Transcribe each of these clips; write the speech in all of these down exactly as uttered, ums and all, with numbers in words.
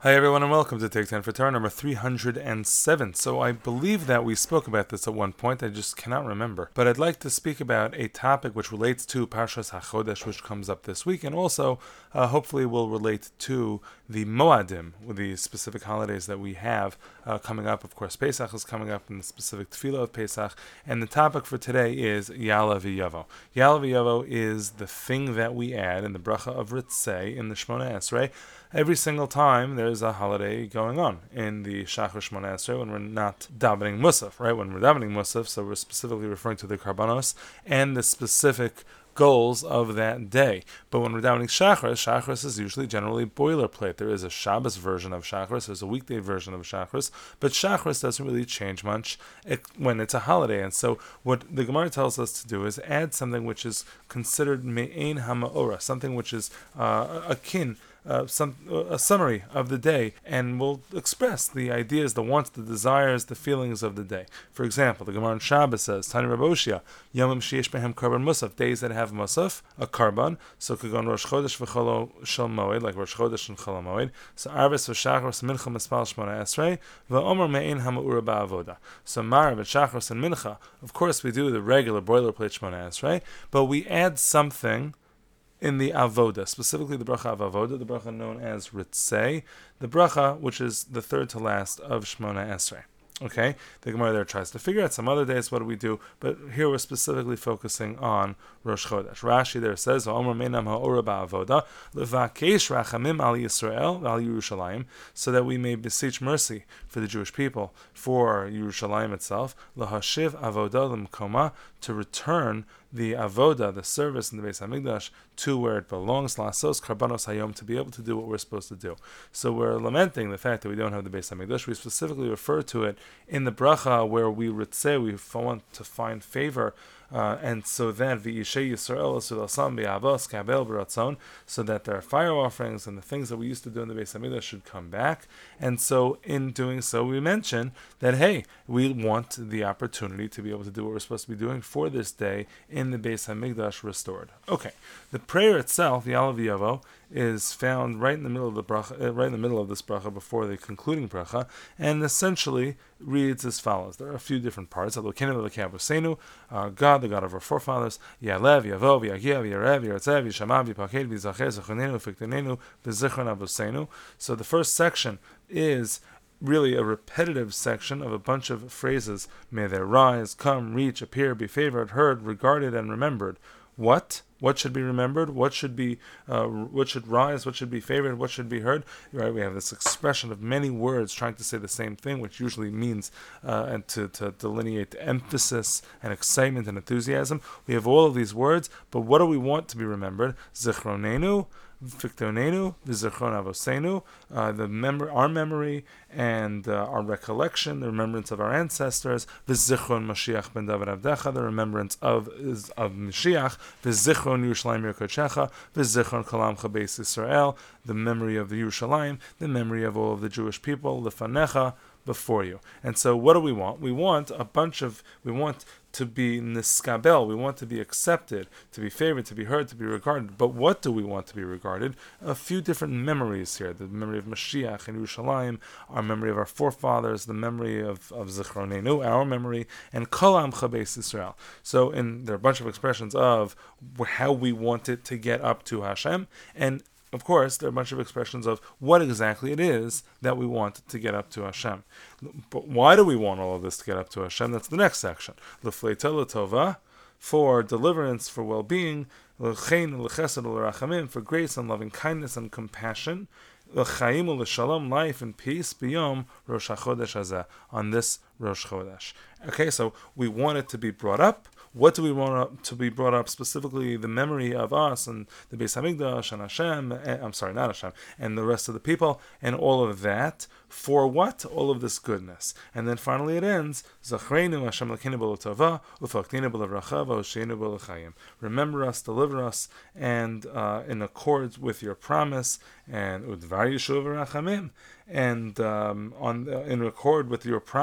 Hi everyone and welcome to Take ten for Torah number three hundred seven. So I believe that we spoke about this at one point, I just cannot remember. But I'd like to speak about a topic which relates to Parshas HaChodesh, which comes up this week, and also uh, hopefully will relate to the Moadim, with the specific holidays that we have uh, coming up. Of course, Pesach is coming up in the specific Tefillah of Pesach, and the topic for today is Ya'aleh V'Yavo. Ya'aleh V'Yavo is the thing that we add in the bracha of Ritzei in the Shmona Esrei every single time there's a holiday going on in the Shachar Shmona Esrei when we're not davening Musaf, right? When we're davening Musaf, so we're specifically referring to the Karbanos and the specific goals of that day. But when we're davening Shachris, Shachris is usually generally boilerplate. There is a Shabbos version of Shachris, there's a weekday version of Shachris, but Shachris doesn't really change much when it's a holiday. And so what the Gemara tells us to do is add something which is considered Me'ein HaMa'ora, something which is uh, akin Uh, some uh, a summary of the day, and will express the ideas, the wants, the desires, the feelings of the day. For example, the Gemara in Shabbos says, Tani Raboshia, Yomim Sheish Behem Karban Musaf, days that have Musaf, a Karban, so could go on Rosh Chodesh v'Cholo Shel Moed, like Rosh Chodesh and Chol Moed, so Arvis v'Shachros Mincha Mispal Shmona Esrei, v'Omer Me'ein HaMa'ura Ba'avoda. So Marav and Shachros and Mincha, of course we do the regular boilerplate Shmona Esrei, but we add something in the avoda, specifically the bracha of avoda, the bracha known as ritzei, the bracha which is the third to last of Shmona Esrei. Okay, the Gemara there tries to figure out some other days what do we do, but here we're specifically focusing on Rosh Chodesh. Rashi there says, "Omer meinam ha'ora ba'avoda levakesh rachamim al Yisrael al Yerushalayim," so that we may beseech mercy for the Jewish people, for Yerushalayim itself, lahashiv avoda l'mkoma, to return the avoda, the service in the Beis Hamikdash, to where it belongs, lasos karbanos hayom, to be able to do what we're supposed to do. So we're lamenting the fact that we don't have the Beis Hamikdash. We specifically refer to it in the bracha where we ritzeh, we want to find favor, uh, and so then v'yishei Yisrael sulasam be'avos kabel b'ratzon, so that their fire offerings and the things that we used to do in the Beis Hamikdash should come back. And so in doing so, we mention that hey, we want the opportunity to be able to do what we're supposed to be doing for this day in the Beis Hamikdash restored. Okay, the prayer itself, Ya'aleh V'Yavo, is found right in the middle of the bracha, uh, right in the middle of this bracha before the concluding bracha, and essentially reads as follows. There are a few different parts. Elokeinu Elokei Avosenu, our God, the God of our forefathers. Ya'aleh V'Yavo V'Yagia V'Yarev V'Yartzeh V'Yishama V'Yipaked V'Yizacher Zechonenu V'Fiktenenu V'Zichron Avosenu. So the first section is really a repetitive section of a bunch of phrases. May they rise, come, reach, appear, be favored, heard, regarded, and remembered. What? What should be remembered? What should be? Uh, what should rise? What should be favored? What should be heard? Right? We have this expression of many words trying to say the same thing, which usually means uh, and to, to delineate emphasis and excitement and enthusiasm. We have all of these words, but what do we want to be remembered? Zichronenu, Fiktonenu, V'Zichron Avosenu, uh, the mem- our memory and uh, our recollection, the remembrance of our ancestors, V'Zichron Mashiach ben David Avdecha, the remembrance of of Mashiach, V'Zichron Yerushalayim Yerkochecha, V'Zichron Kolamcha Beis Yisrael, the memory of the Yerushalayim, the memory of all of the Jewish people, Lefanecha, before you. And so what do we want? We want a bunch of, we want to be niskabel, we want to be accepted, to be favored, to be heard, to be regarded. But what do we want to be regarded? A few different memories here. The memory of Mashiach and Yerushalayim, our memory of our forefathers, the memory of, of Zichronenu, our memory, and Kol Amcha Beis Yisrael. So in, there are a bunch of expressions of how we want it to get up to Hashem, and of course, there are a bunch of expressions of what exactly it is that we want to get up to Hashem. But why do we want all of this to get up to Hashem? That's the next section. L'fleita l'tova, for deliverance, for well-being, l'chein l'chesed l'rachamim, for grace and loving kindness and compassion, l'chaim l'shalom, life and peace, b'yom Rosh HaChodesh hazeh, on this Rosh Chodesh. Okay, so we want it to be brought up. What do we want to be brought up? Specifically, the memory of us and the Beis Hamikdash and Hashem, and, I'm sorry, not Hashem, and the rest of the people, and all of that. For what? All of this goodness. And then finally it ends, Zachreinu Hashem L'keinu b'Lotava, Ufaktinu b'Levracha, V'Hosheinu b'Lechayim. Remember us, deliver us, and uh, in accord with your promise, and Udvar Yeshuv Rachamim, and um, on uh, in accord with your promise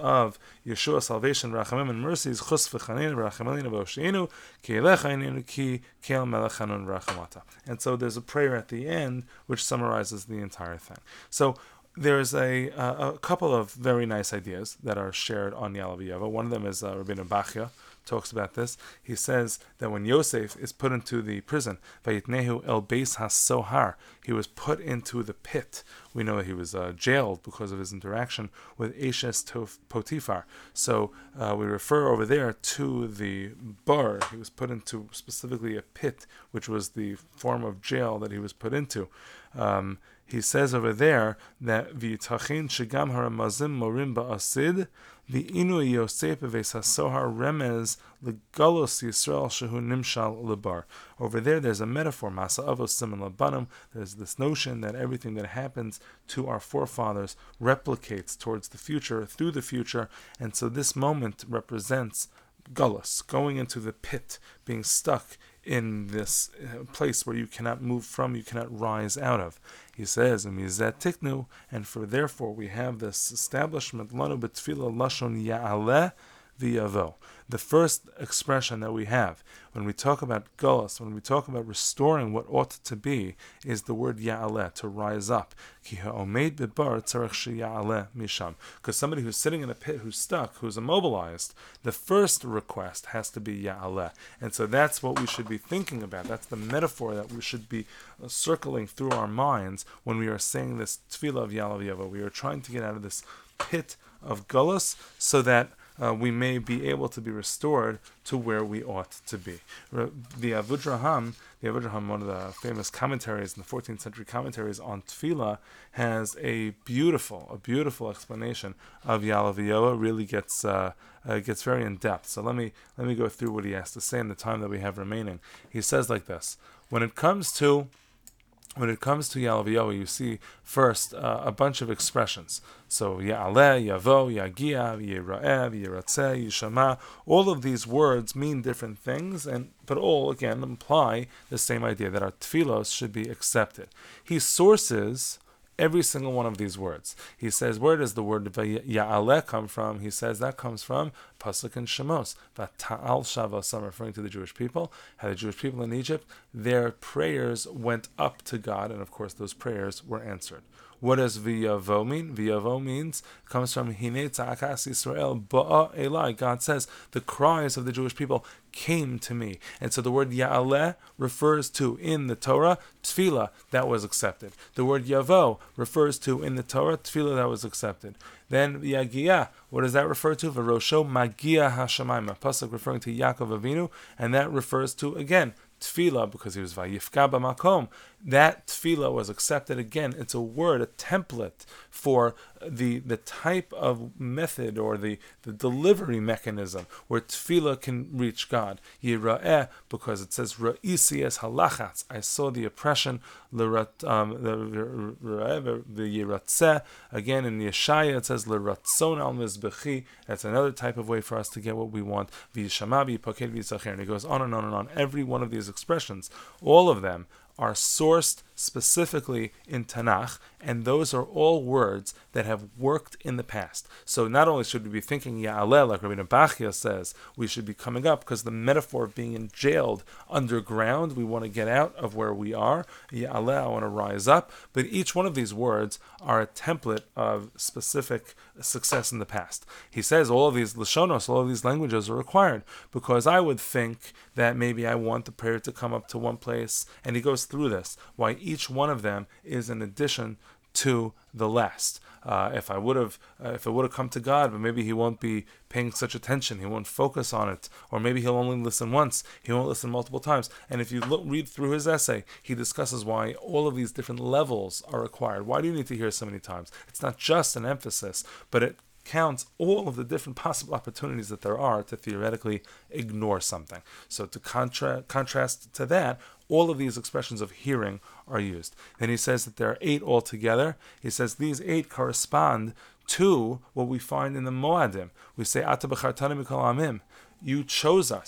of Yeshua, salvation, rachamim, and mercy is chus v'chanin, v'rachamelinu v'osheinu, ki elecha ininu, ki kel melech hanun v'rachamata. And so there's a prayer at the end which summarizes the entire thing. So there's a, uh, a couple of very nice ideas that are shared on Ya'aleh V'Yavo. One of them is uh, Rabbeinu Bachya talks about this. He says that when Yosef is put into the prison, Vayitnehu el beis hasohar, he was put into the pit. We know that he was uh, jailed because of his interaction with Eshes Tof Potiphar. So uh, we refer over there to the bar. He was put into specifically a pit, which was the form of jail that he was put into. Um, he says over there that V'yitachin shegam haramazim morim ba'asid v'inu Yosef beveis hasohar remez legalos Yisrael shehu nimshal lebar. Over there, there's a metaphor, Masa Avos Siman Labanim. There's this notion that everything that happens to our forefathers replicates towards the future, through the future, and so this moment represents Galus, going into the pit, being stuck in this place where you cannot move from, you cannot rise out of. He says, tiknu, and for therefore we have this establishment, lanu b'tfilah lashon Ya'aleh V'Yavo. The first expression that we have when we talk about Galus, when we talk about restoring what ought to be, is the word Ya'aleh, to rise up. Ki ha'omed b'bar tzarech she'ya'aleh misham. Because somebody who's sitting in a pit, who's stuck, who's immobilized, the first request has to be Ya'aleh. And so that's what we should be thinking about. That's the metaphor that we should be uh, circling through our minds when we are saying this tefillah of Ya'aleh V'Yavo. We are trying to get out of this pit of Galus so that Uh, we may be able to be restored to where we ought to be. The Avudraham, the Avudraham, one of the famous commentaries in the fourteenth century commentaries on Tefillah, has a beautiful, a beautiful explanation of Ya'aleh V'Yavo. It really gets uh, uh, gets very in depth. So let me let me go through what he has to say in the time that we have remaining. He says like this: when it comes to When it comes to Ya'aleh V'Yavo, you see first uh, a bunch of expressions. So Ya'aleh, Yavo, Yagia, Yira'eh, Yiratzeh, Yishama. All of these words mean different things, and but all again imply the same idea that our tefillos should be accepted. He sources every single one of these words. He says, where does the word Ya'aleh come from? He says that comes from Pasuk and Shemos. Vata'al Shavasam, referring to the Jewish people. How the Jewish people in Egypt, their prayers went up to God, and of course those prayers were answered. What does V'Yavo mean? V'Yavo means, comes from Hinei Tza'akas Yisrael Ba'a Elai. God says, the cries of the Jewish people came to me. And so the word Ya'aleh refers to, in the Torah, Tefillah, that was accepted. The word Yavo refers to, in the Torah, Tefillah, that was accepted. Then Yagia, what does that refer to? V'Rosho Magia HaShamayim, a pasuk referring to Yaakov Avinu, and that refers to, again, Tefillah, because he was Vayifka b'makom. That tefillah was accepted again. It's a word, a template for the the type of method or the, the delivery mechanism where tefillah can reach God. Yira'eh, because it says Ra'isi es halachatz, I saw the oppression. L'rat, um, the the Yiratzeh, again in Yeshaya it says L'ratzon al mizbechi. That's another type of way for us to get what we want. V'yishama v'yipoked v'yisacher, and it goes on and on and on. Every one of these expressions, all of them are sourced specifically in Tanakh, and those are all words that have worked in the past. So not only should we be thinking Ya'aleh, like Rabbeinu Bachya says, we should be coming up, because the metaphor of being jailed underground, we want to get out of where we are. Ya'aleh, I want to rise up. But each one of these words are a template of specific success in the past. He says all of these Lashonos, all of these languages are required, because I would think that maybe I want the prayer to come up to one place, and he goes through this, why each one of them is an addition to the last. Uh, if I would have, uh, if it would have come to God, but maybe He won't be paying such attention. He won't focus on it, or maybe He'll only listen once. He won't listen multiple times. And if you look, read through his essay, he discusses why all of these different levels are required. Why do you need to hear so many times? It's not just an emphasis, but it counts all of the different possible opportunities that there are to theoretically ignore something. So to contra- contrast to that, all of these expressions of hearing are used. Then he says that there are eight altogether. He says these eight correspond to what we find in the Moadim. We say, Ata b'chartanu mikol amim. You chose us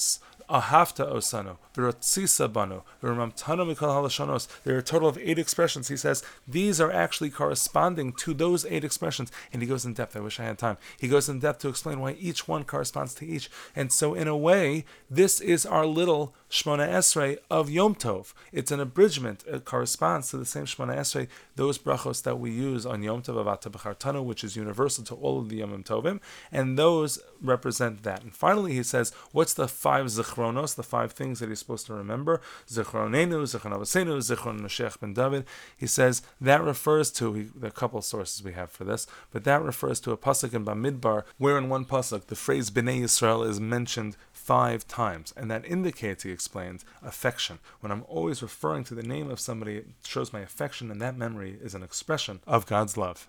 Ahavta osanu, v'rotzisa banu, v'ramamtanu mikol halashonos. There are a total of eight expressions. He says these are actually corresponding to those eight expressions. And he goes in depth. I wish I had time. He goes in depth to explain why each one corresponds to each. And so in a way, this is our little Shmona Esrei of Yom Tov. It's an abridgment. It corresponds to the same Shmona Esrei, those brachos that we use on Yom Tov Avata B'chartanu, which is universal to all of the Yom Tovim, and those represent that. And finally, he says, what's the five zichronos, the five things that he's supposed to remember? Zichronenu, Zichron Avosenu, Zichron Mashiach ben David. He says that refers to, he, there are a couple of sources we have for this, but that refers to a pasuk in Bamidbar, where in one pasuk the phrase Bnei Yisrael is mentioned five times, and that indicates, he explains, affection. When I'm always referring to the name of somebody, it shows my affection, and that memory is an expression of God's love.